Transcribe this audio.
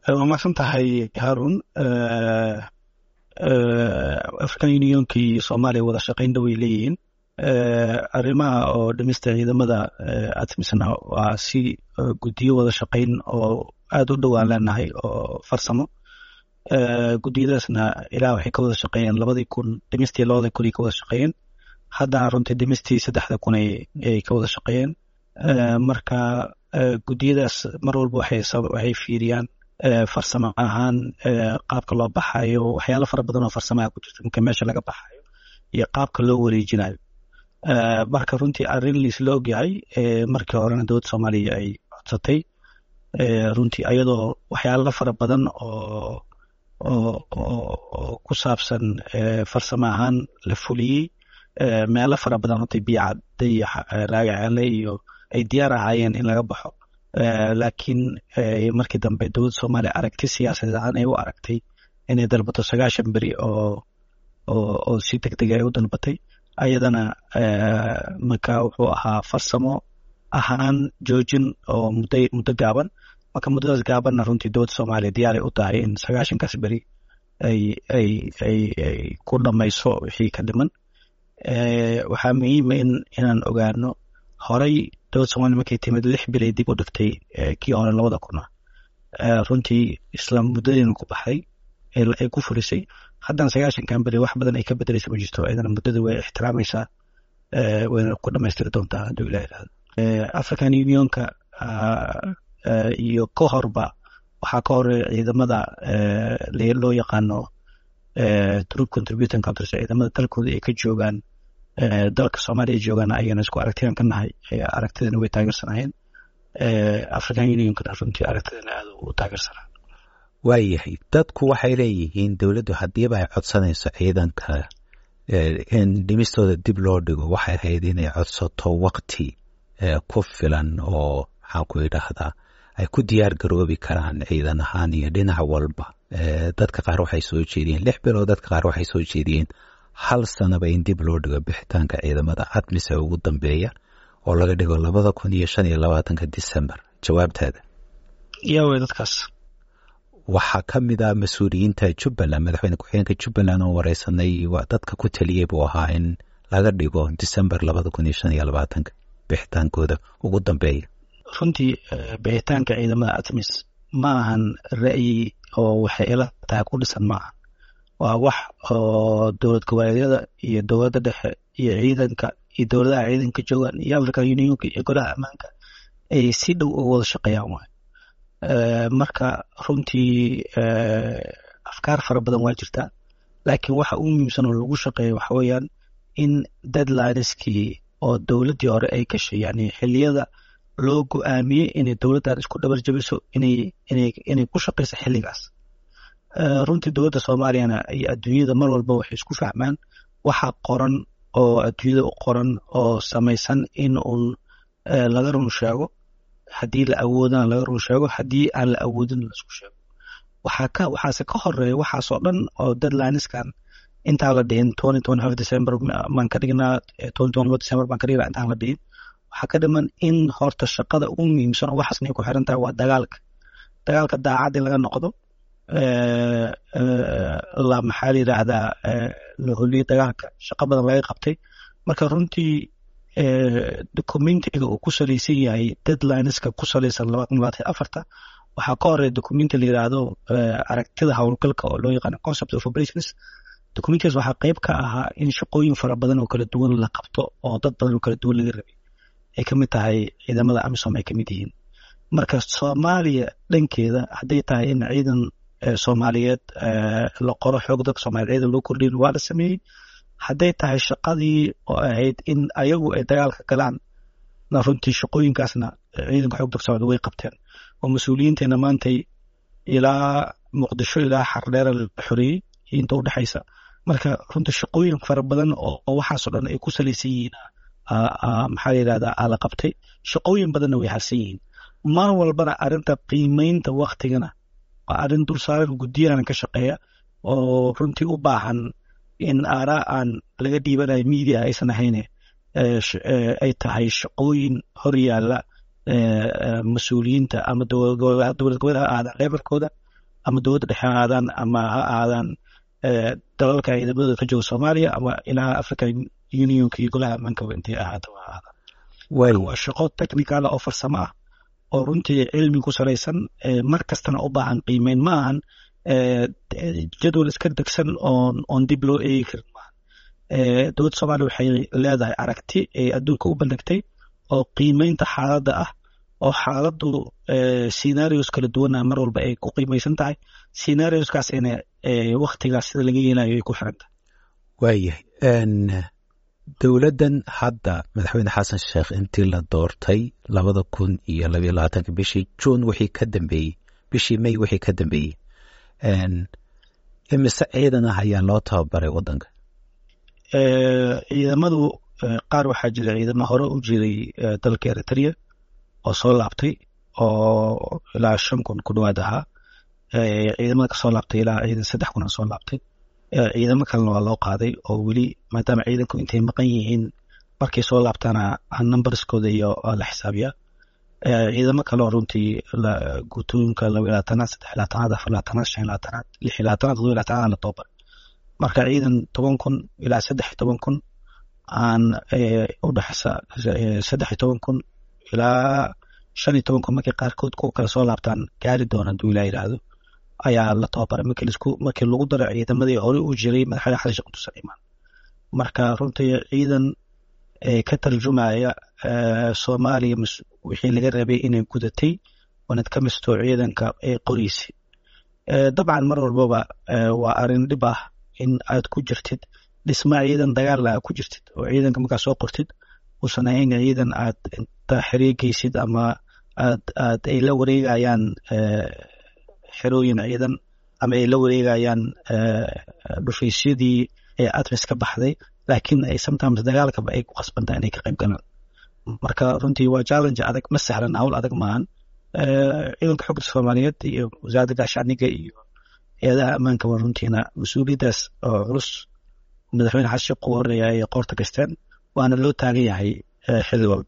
waa mahadsan tahay Harun. African Unionkii Soomaaliya wada shaqayn dhow ay leeyihiin. Arrimaha oo dhimista ciidamada ATMISna waa si guddiyo wada shaqayn oo aad u dhowaan leenahay oo farsamo. Guddiyadaasna ilaa waxay ka wada shaqeeyeen 2000 dhimistii 2000 ka wada shaqeeyeen. Hadda runtii dhimistii 3000 ay ka wada shaqeeyeen. Marka guddiyadaas mar walba waxay fiiriyaan farsamo ahaan qaabka loo baxayo, waxyaalo fara badan oo farsamo ku jirta marka meesha laga baxayo iyo qaabka loo wareejinayo. Marka runtii arrin la og yahay markii horena dowladda Soomaaliya ay codsatay runtii ayadoo waxyaalo fara badan oo ku saabsan farsamo ahaan la fuliyey, meelo fara badan runtii biicadday raagacaale iyo ay diyaar ahaayeen in laga baxo. Laakiin markii dambe dowladda Soomaaliya aragti siyaasadeed ahaan ay u aragtay inay dalbato 90 beri oo si degdeg ay u dalbatay. Ayadana marka wuxuu ahaa farsamo ahaan joojin oo muddo gaaban. Marka muddadaas gaabanna runtii dowladda Soomaaliya diyaar ay u tahay in 90kaas beri ay ku dhamayso wixii ka dhiman. Waxaa muhiim inaan ogaano horay dowladda Soomaaliya markay timid 6 bil ay dib u dhigtay kii hore 2000. Runtii isla muddadeena ku baxay ay ku fulisay. Haddana 90kan beri wax badan ay ka bedelaysa ma jirto. Ayadana muddada way ixtiraamaysaa, wayna ku dhamaystiri doontaa hadduu Ilaahay yiraahdo. African Unionka iyo ka horba waxaa ka horeeya ciidamada loo yaqaano troop contributing countries, ciidamada dalkooda ay ka joogaan dalka Soomaaliya ay joogaan, ayagana isku aragtiyaan ka nahay. Aragtidana way taageersanayeen. African Unionkana runtii aragtidana aad u taageersanaa. waayahay dadku waxay leeyihiin dowladdu haddiiba ay codsanayso ciidanka in dhimistooda dib loo dhigo, waxay ahayd inay codsato waqti ku filan oo maxaan ku idhaahdaa ay ku diyaar garoobi karaan ciidan ahaan iyo dhinac walba. Dadka qaar waxay soo jeediyeen 6 bilood, dadka qaar waxay soo jeediyeen 1 sanaba in dib loo dhigo bixitaanka ciidamada ATMIS ee ugu dambeeya oo laga dhigo 2025 December. Jawaabtaada? Yaa dadkaas waxaa ka mid ah mas-uuliyiinta Jubbaland, madaxweyne ku-xigeenka Jubbaland oo wareysanay dadka ku taliyay buu ahaa in laga dhigo December 2025 bixitaankooda ugu dambeeya. runtii bixitaanka ciidamada ATMIS ma ahan ra'yi oo waxay ila tahay ku dhisan maaha. waa wax oo dowlad goboleedyada iyo dowladda dhexe iyo ciidanka iyo dowladaha ciidanka joogaan iyo African Unionka iyo golaha ammaanka ay si dhow uga wada shaqeeyaan waay. Marka runtii afkaar fara badan waa jirtaa, laakiin waxa ugu muhiimsan oo lagu shaqeeyo waxa weeyaan in deadlineskii oo dowladdii hore ay gashay, yani xilliyada loo go'aamiyey inay dowladdan isku dhabar jabiso inay ku shaqeyso xilligaas. Runtii dowladda Soomaaliyana iyo adduunyada mar walba waxay isku fahmaan waxa qoran oo adduunyada u qoran oo samaysan in uun laga run sheego. haddii la awoodana laga run sheego, haddii aan la awoodin la isku sheego. waxaase ka horeeya waxaasoo dhan oo deadlineskan intaan la dhihin 2025 December maan ka dhignaa 2021 December maan ka dhignaa intaan la dhihin. waxaa ka dhiman in horta shaqada ugu muhiimsan oo waxaasna ku xiran tahay waa dagaalka daacad in laga noqdo. la maxaa la yidhaahdaa la holiyey dagaalka, shaqo badan laga qabtay. Marka runtii documentiga uu ku salaysan yahay deadlineska ku salaysan 2024 waxaa ka horeeya documenti la yiraahdo aragtida howlgalka oo loo yaqaan concept of operations. Documentigaas waxaa qayb ka ahaa in shaqooyin fara badan oo kala duwan la qabto oo dad badan oo kala duwan laga rabay ay ka mid tahay ciidamada AMISOM ay ka mid yihiin. Marka Soomaaliya dhankeeda hadday tahay in ciidan Soomaaliyeed la qoro, xoog dadka Soomaaliyeed ciidan loo kordhiyo waa la sameeyey. hadday tahay shaqadii oo ahayd in ayagu ay dagaalka galaan, na runtii shaqooyinkaasna ciidanka xoogga Soomaaliya way qabteen oo mas-uuliyiinteena maantay ilaa Muqdisho ilaa Xardheera la xoreeyey inta u dhaxaysa. Marka runtii shaqooyin fara badan oo waxaasoo dhan ay ku salaysan yihiin maxaa la yidhahdaa la qabtay. Shaqooyin badanna way harsan yihiin. mar walbana arrinta qiimeynta waqtigana waa arrin dulsaaran guddiyahan ka shaqeeya oo runtii u baahan in aaraa aan laga dhiibanayo media aysan ahayne ay tahay shaqooyin hor yaalla mas-uuliyiinta ama dowlad goboleedka aadan leebarkooda ama dowladda dhexe ha aadaan ama ha aadaan dalalka ciidamadooda ka jooga Soomaaliya ama ilaa African Unionka iyo golaha ammaanka intay ahaata ha aadaan waa shaqo technical oo farsamo ah oo runtii cilmi ku salaysan mar kastana u baahan qiimeyn ma ahan jadwal iska degsan oon dib loo eegi karin maaha dowladda Soomaaliya waxay leedahay aragti ay adduunka u bandhigtay oo qiimeynta xaaladda ah oo xaaladdu scenarios kala duwana mar walba ay ku qiimeysan tahay scenarioskaasina waktigaas sida laga yeelayo ay ku xiran tahay waayahay dowladdan hadda madaxweyne xasan sheekh intii la doortay 2022 bishii June wixii ka dambeeyey bishii May wixii ka dambeeyey imise ciidan ah ayaa loo tababaray waddanka ciidamadu qaar waxaa jira ciidamo hore u jiray dalka Eritrea oo soo laabtay oo ilaa 5,000 ku dhawaad ahaa ciidamada ka soo laabtay ilaa ciidan 3,000 soo laabtay ciidamo kalena waa loo qaaday oo weli maadaama ciidanku intay maqan yihiin markay soo laabtaana numberskooda iyo la xisaabiya ciidamo kale oo runtii gutooyinka 22aad 23aad 24aad 25aad 26aad 27aad la tababar marka ciidan 10,000 ilaa 13,000 aan u dhaxaysa 13,000 ilaa 15,000 markay qaarkood ku kala soo laabtaan gaari doona duu ilaa yiraahdo ayaa la tababaray markii lagu daro ciidamadii hore u jiray madaxweyne xasan sheekh Abdul Saliimaan marka runtii ciidan ka tarjumaya Soomaaliya wixii laga rabay inay gudatay wanad ka misto ciidanka ee qoriisi dabcan mar walba waa arin dhib ah in aad ku jirtid dhisma ciidan dagaal la ku jirtid oo ciidanka marka soo qortid uusan ahayn ciidan aad inta xiriirkiisid ama aad ay la wareegayaan xerooyin ciidan ama ay la wareegayaan dhufaysyadii ee ATMIS ka baxday laakiin ay sometimes dagaalka ay ku qasbantaa inay ka qayb galaan marka runtii waa challenge adag ma sahlan hawl adag maahan ciidanka xogta Soomaaliyeed iyo wasaaradda gaashaandhigga iyo hay'adaha ammaanka waa runtiina mas'uuliyadaas oo culus madaxweyne xasan sheekh uu horeeyay qoorta gasteen waana loo taagan yahay xilli walba